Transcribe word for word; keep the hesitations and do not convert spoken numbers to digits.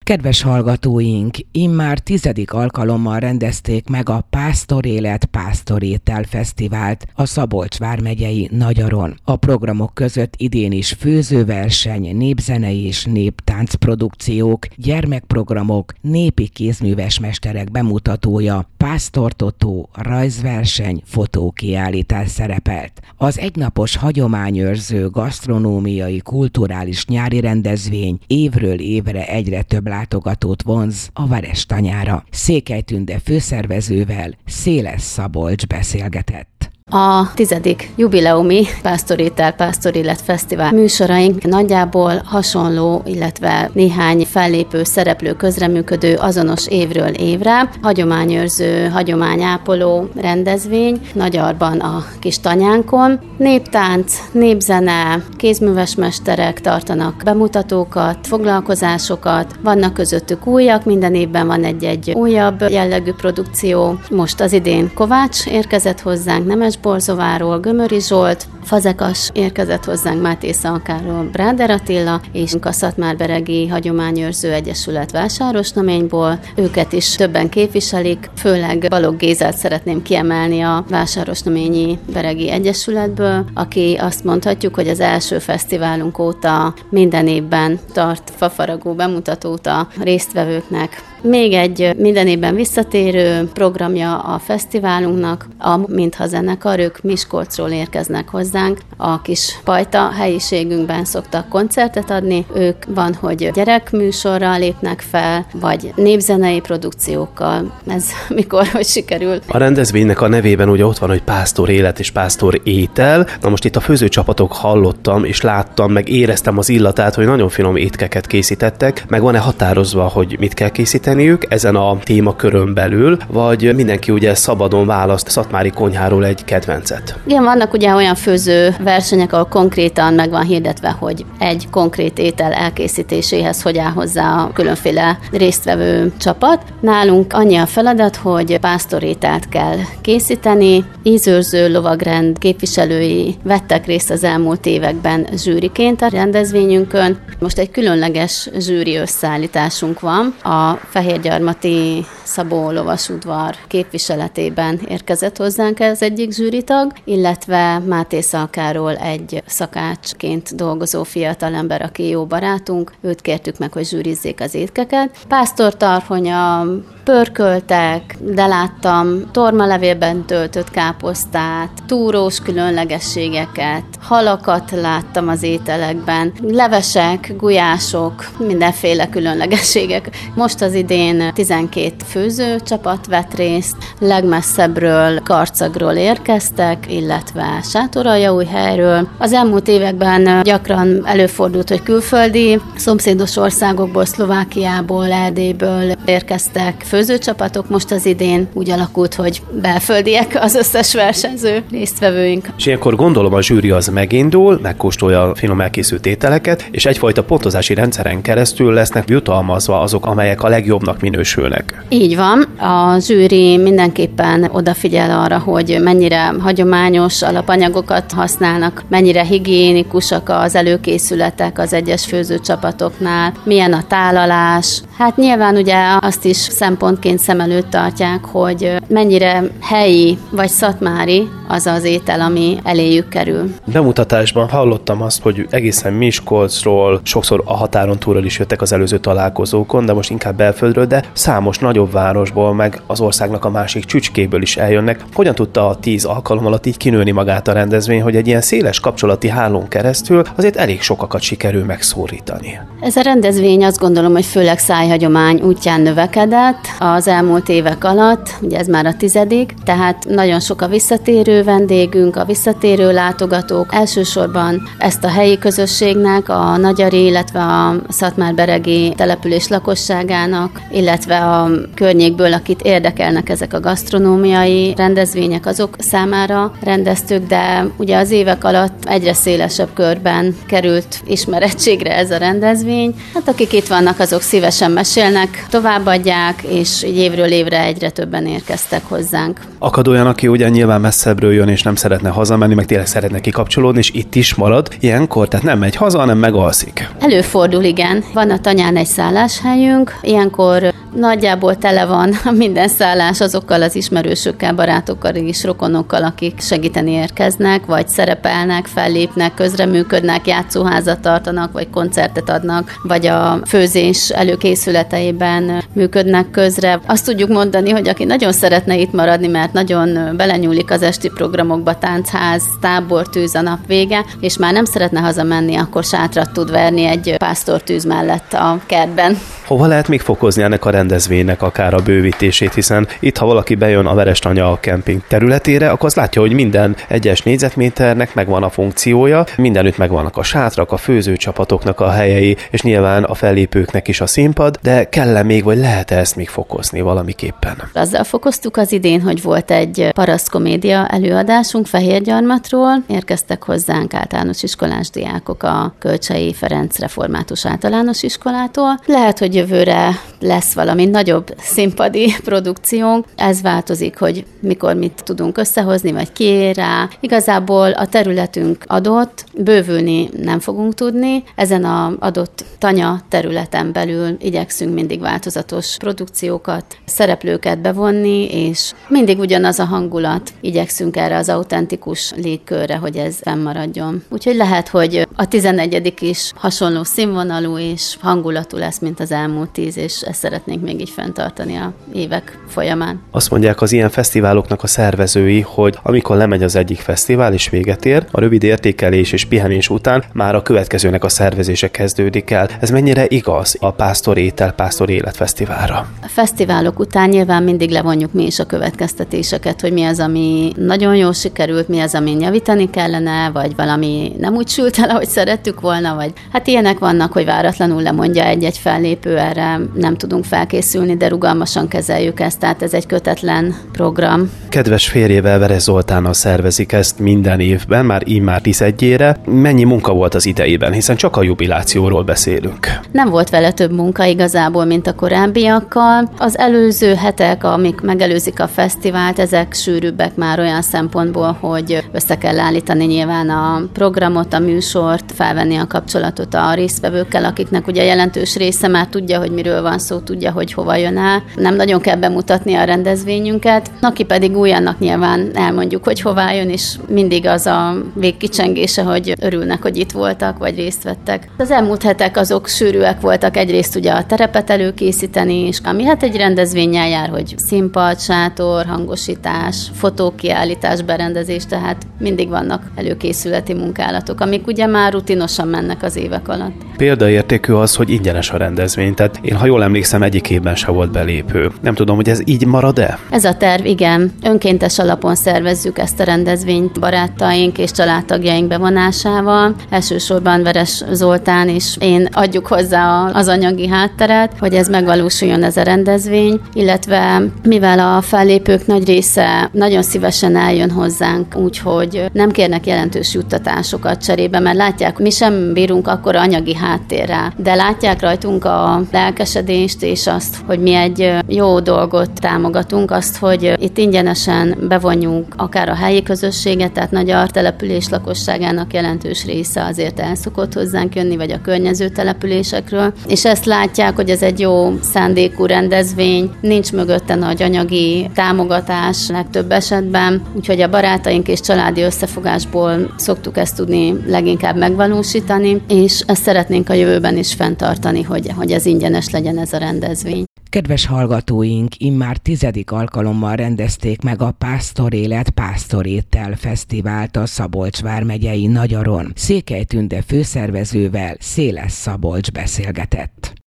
Kedves hallgatóink, immár tizedik alkalommal rendezték meg a Pásztorélet Pásztorétel Fesztivált a Szabolcs vármegyei Nagyaron. A programok között idén is főzőverseny, népzenei és néptáncprodukciók, gyermekprogramok, népi kézműves mesterek bemutatója, Pásztor Totó, rajzverseny, fotókiállítás szerepelt. Az egynapos hagyományőrző gasztronómiai kulturális nyári rendezvény évről évre egyre több látogatót vonz a Verestanyára. Székely Tünde főszervezővel Széles Szabolcs beszélgetett. A tizedik jubileumi Pásztorétel Pásztorélet Fesztivál műsoraink nagyjából hasonló, illetve néhány fellépő, szereplő, közreműködő azonos évről évre. Hagyományőrző, hagyományápoló rendezvény Nagyarban a kis tanyánkon. Néptánc, népzene, kézműves mesterek tartanak bemutatókat, foglalkozásokat, vannak közöttük újak, minden évben van egy-egy újabb jellegű produkció. Most az idén Kovács érkezett hozzánk, Nemes Borzováról Gömöri Zsolt, Fazekas érkezett hozzánk Máté Szalkáról Bráder Attila, és a Szatmárberegi Hagyományőrző Egyesület Vásárosnaményból. Őket is többen képviselik, főleg Balogh Gézát szeretném kiemelni a Vásárosnaményi Beregi Egyesületből, aki azt mondhatjuk, hogy az első fesztiválunk óta minden évben tart fafaragó bemutatót a résztvevőknek. Még egy minden évben visszatérő programja a fesztiválunknak, a Mintha zenekar, ők Miskolcról érkeznek hozzánk. A kis Pajta helyiségünkben szoktak koncertet adni. Ők van, hogy gyerekműsorral lépnek fel, vagy népzenei produkciókkal. Ez mikor, hogy sikerül. A rendezvénynek a nevében ugye ott van, hogy Pásztorélet és Pásztorétel. Na most itt a főzőcsapatok hallottam, és láttam, meg éreztem az illatát, hogy nagyon finom étkeket készítettek. Meg van-e határozva, hogy mit kell készíteni ezen a témakörön belül, vagy mindenki ugye szabadon választ szatmári konyháról egy kedvencet? Igen, vannak ugye olyan főző versenyek, ahol konkrétan meg van hirdetve, hogy egy konkrét étel elkészítéséhez hogy áll hozzá a különféle résztvevő csapat. Nálunk annyi a feladat, hogy pásztorételt kell készíteni. Ízőrző lovagrend képviselői vettek részt az elmúlt években zsűriként a rendezvényünkön. Most egy különleges zsűri összeállításunk van. A Fehérgyarmati Szabó lovasudvar képviseletében érkezett hozzánk az egyik zsűritag, illetve Máté Szalkáról egy szakácsként dolgozó fiatalember, aki jó barátunk. Őt kértük meg, hogy zsűrizzék az étkeket. Pásztortarhonya, pörköltek, de láttam tormalevélben töltött káposztát, túrós különlegességeket, halakat láttam az ételekben, levesek, gulyások, mindenféle különlegességek. Most az idén tizenkét főzőcsapat vett részt, legmesszebbről, Karcagról érkeztek, illetve Sátoraljaújhelyről. Az elmúlt években gyakran előfordult, hogy külföldi, szomszédos országokból, Szlovákiából, Erdélyből érkeztek főzőcsapatok. Most az idén úgy alakult, hogy belföldiek az összes versenyző résztvevőink. És ilyenkor gondolom a zsűri az megindul, megkóstolja a finom elkészült ételeket, és egyfajta pontozási rendszeren keresztül lesznek jutalmazva azok, amelyek a legjobbnak minősülnek. Így van. A zsűri mindenképpen odafigyel arra, hogy mennyire hagyományos alapanyagokat használnak, mennyire higiénikusak az előkészületek az egyes főzőcsapatoknál, milyen a tálalás. Hát nyilván ugye azt is szempontként szem előtt tartják, hogy mennyire helyi vagy szatmári az az étel, ami eléjük kerül. Bemutatásban hallottam azt, hogy egészen Miskolcról, sokszor a határon túlról is jöttek az előző találkozókon, de most inkább belföldről, de számos nagyobb városból, meg az országnak a másik csücskéből is eljönnek. Hogyan tudta a tíz alkalom alatt így kinőni magát a rendezvény, hogy egy ilyen széles kapcsolati hálón keresztül azért elég sokakat sikerül megszólítani? Ez a rendezvény azt gondolom, hogy főleg szájhagyomány útján növekedett az elmúlt évek alatt, ugye ez már a tizedik, tehát nagyon sok a visszatérő vendégünk, a visszatérő látogatók. Elsősorban ezt a helyi közösségnek, a nagyari, illetve a szatmárberegi település lakosságának, illetve a környékből, akit érdekelnek ezek a gasztronómiai rendezvények, azok számára rendeztük, de ugye az évek alatt egyre szélesebb körben került ismerettségre ez a rendezvény. Hát akik itt vannak, azok szívesen mesélnek, továbbadják, és évről évre egyre többen érkeztek hozzánk. Akad olyan, aki ugye nyilván messzebbről jön, és nem szeretne hazamenni, meg tényleg szeretne kikapcsolódni, és itt is marad ilyenkor, tehát nem megy haza, hanem megalszik. Előfordul, igen. Van a Tanyán egy szálláshelyünk, ilyenkor nagyjából tele van minden szállás azokkal az ismerősökkel, barátokkal és rokonokkal, akik segíteni érkeznek, vagy szerepelnek, fellépnek, közreműködnek, játszóházat tartanak, vagy koncertet adnak, vagy a főzés előkészületeiben működnek közre. Azt tudjuk mondani, hogy aki nagyon szeretne itt maradni, mert nagyon belenyúlik az esti programokba, táncház, tábortűz a nap vége, és már nem szeretne hazamenni, akkor sátrat tud verni egy pásztortűz mellett a kertben. Hova lehet még fokozni ennek a rendezvénynek akár a bővítését, hiszen itt, ha valaki bejön a Verestanya a kemping területére, akkor az látja, hogy minden egyes négyzetméternek megvan a funkciója, mindenütt megvannak a sátrak, a főzőcsapatoknak a helyei, és nyilván a fellépőknek is a színpad, de kell-e még, vagy lehet-e ezt még fokozni valamiképpen? Azzal fokoztuk az idén, hogy volt egy parasztkomédia előadásunk Fehérgyarmatról, érkeztek hozzánk általános iskolás diákok a Kölcsei Ferenc Református Általános Iskolától. Lehet, hogy jövőre lesz valami nagyobb színpadi produkciónk. Ez változik, hogy mikor mit tudunk összehozni, vagy ki ér rá. Igazából a területünk adott, bővülni nem fogunk tudni. Ezen az adott tanya területen belül igyekszünk mindig változatos produkciókat, szereplőket bevonni, és mindig ugyanaz a hangulat. Igyekszünk erre az autentikus légkörre, hogy ez fennmaradjon. Úgyhogy lehet, hogy a tizennegyedik is hasonló színvonalú és hangulatú lesz, mint az elmúlt tíz, és ezt szeretnénk még így fenntartani a évek folyamán. Azt mondják az ilyen fesztiváloknak a szervezői, hogy amikor lemegy az egyik fesztivál és véget ér, a rövid értékelés és pihenés után már a következőnek a szervezése kezdődik el. Ez mennyire igaz a Pásztor Étel, Pásztor Élet fesztiválra? A fesztiválok után nyilván mindig levonjuk mi is a következtetéseket, hogy mi az, ami nagyon jól sikerült, mi az, ami javítani kellene, vagy valami nem úgy sült el, ahogy szerettük volna, vagy hát ilyenek vannak, hogy váratlanul lemondja egy-egy fellépő, erre nem tudunk felkészülni, de rugalmasan kezeljük ezt, tehát ez egy kötetlen program. Kedves férjével, Veres Zoltánnal szervezik ezt minden évben, már immár tizenegyére. Mennyi munka volt az idejében, hiszen csak a jubilációról beszélünk? Nem volt vele több munka igazából, mint a korábbiakkal. Az előző hetek, amik megelőzik a fesztivált, ezek sűrűbbek már olyan szempontból, hogy össze kell állítani nyilván a programot, a műsort, felvenni a kapcsolatot a résztvevőkkel, akiknek ugye jelentős része már tudja, hogy miről van szó, tudja, hogy hova jön el. Nem nagyon kell bemutatni a rendezvényünket, aki pedig újannak nyilván elmondjuk, hogy hová jön, és mindig az a végkicsengése, hogy örülnek, hogy itt voltak, vagy részt vettek. Az elmúlt hetek azok sűrűek voltak, egyrészt ugye a terepet előkészíteni, és ami hát egy rendezvénnyel jár, hogy színpad, sátor, hangosítás, fotókiállítás, berendezés, tehát mindig vannak előkészületi munkálatok, amik ugye már rutinosan mennek az évek alatt. Példaértékű az, hogy ingyenes a rendezvény, tehát én, ha jól emlékszem, egyik évben se volt belépő. Nem tudom, hogy ez így marad-e? Ez a terv, igen. Önkéntes alapon szervezzük ezt a rendezvényt barátaink és családtagjaink bevonásával. Elsősorban Veres Zoltán és én adjuk hozzá az anyagi hátteret, hogy ez megvalósuljon ez a rendezvény, illetve mivel a fellépők nagy része nagyon szívesen eljön hozzánk, úgyhogy nem kérnek jelentős juttatásokat cserébe, mert látják, mi sem bírunk akkora anyagi háttérrel, de látják rajtunk a lelkesedést és azt, hogy mi egy jó dolgot támogatunk, azt, hogy itt ingyenesen bevonjunk akár a helyi közösséget, tehát Nagyar település lakosságának jelentős része azért el szokott hozzánk jönni, vagy a környező településekről, és ezt látják, hogy ez egy jó szándékú rendezvény, nincs mögötte nagy anyagi támogatás legtöbb esetben, úgyhogy a barátaink és családi összefogásból szoktuk ezt tudni leginkább megvalósítani, és ezt szeretnénk a jövőben is fenntartani, hogy, hogy ez ingyenes legyen ez a rendezvény. Kedves hallgatóink, immár tizedik alkalommal rendezték meg a Pásztor Élet, Pásztor Étel fesztivált a Szabolcs vármegyei Nagyaron. Székely Tünde főszervezővel Széles Szabolcs beszélgetett.